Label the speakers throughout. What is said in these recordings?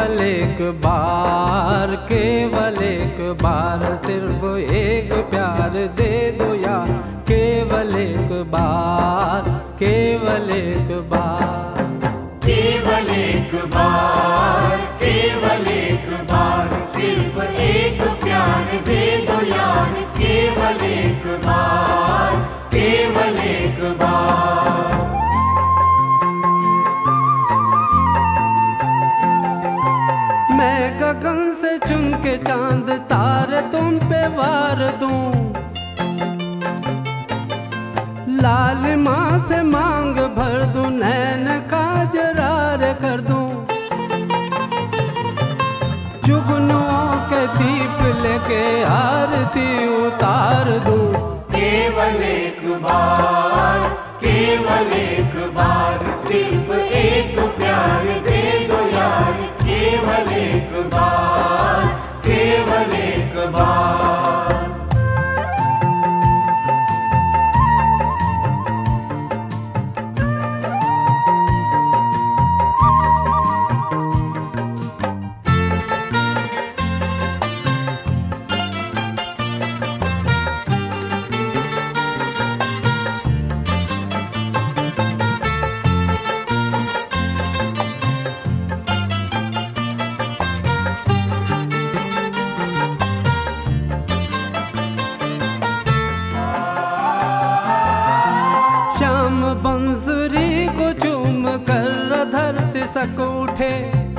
Speaker 1: एक बार, केवल एक बार, सिर्फ एक प्यार दे दो यार, केवल एक बार, केवल एक बार,
Speaker 2: केवल एक बार, केवल एक बार, सिर्फ एक प्यार दे दो यार, केवल एक बार, केवल एक बार।
Speaker 1: मैं गगन से चुन के चांद तारे तुम पे वार दूं, लालिमा से मांग भर दूं, नैन काजरार कर दूं, जुगनुओं के दीप लेके आरती उतार दूं।
Speaker 2: केवल एक बार, केवल एक बार, सिर्फ एक प्यार दे दो यार, केवल एक बार, केवल एक बार।
Speaker 1: बंसुरी को चूम कर अधर से सक उठे,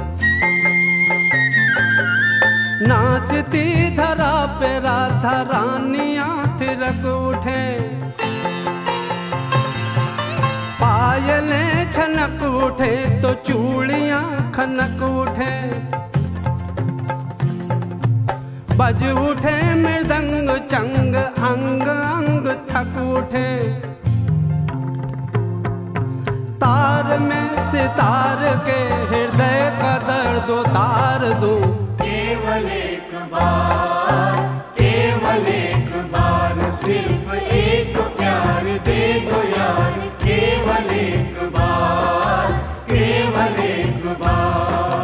Speaker 1: नाचती धरा पे राधा रानियां थिरक उठे, पायलें छनक उठे तो चूड़ियां खनक उठे, बज उठे मृदंग चंग, अंग अंग थक उठे, तार में सितार के हृदय का दर्द उतार दूं।
Speaker 2: केवल एक बार, केवल एक बार, सिर्फ एक प्यार दे दो यार, केवल एक बार, केवल एक बार।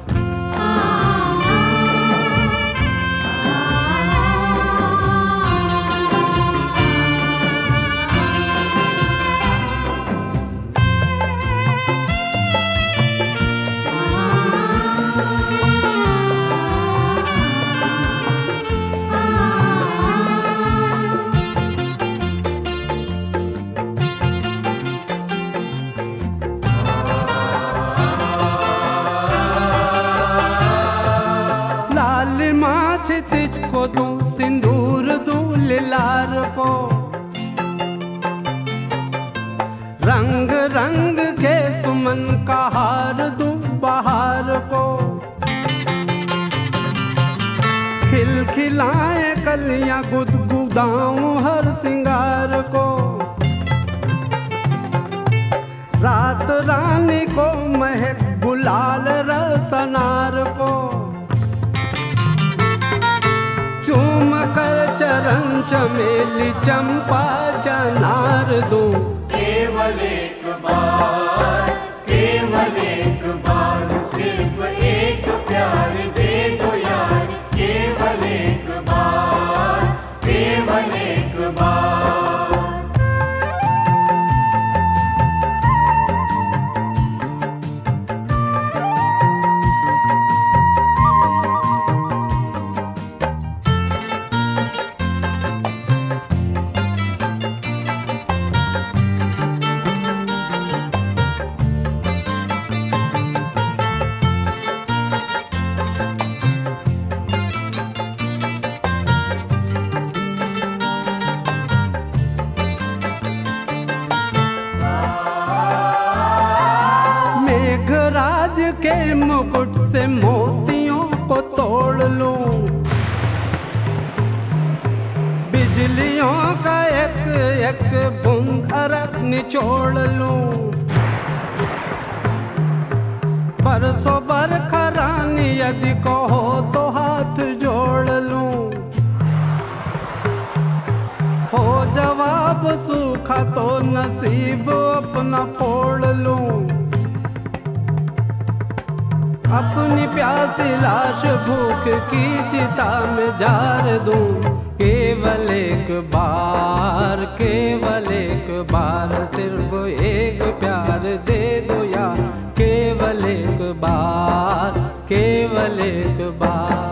Speaker 1: तुझको दूं सिंदूर दूं लिलार को, रंग रंग के सुमन का हार दूं बहार को, खिलखिलाए कलियां गुदगुदाऊं हर सिंगार को, रात रानी को महक गुलाल रस अनार को, चूम कर चरण चमेली चंपा चनार दूं।
Speaker 2: केवल एक बार, केवल एक बार, सिर्फ एक प्यार दे दो यार, केवल एक बार, केवल एक बार।
Speaker 1: मेघराज के मुकुट से मोतियों को तोड़ लूं, बिजलियों का एक एक बूंद अरक निचोड़ लूं, बरसों बरखा रानी यदि कहो तो हाथ जोड़ लूं, हो जवाब सूखा तो नसीब अपना फोड़ लूं, अपनी प्यासी लाश भूख की चिता में जार दूं। केवल एक बार, केवल एक बार, सिर्फ एक प्यार दे दो यार। केवल एक बार, केवल एक बार।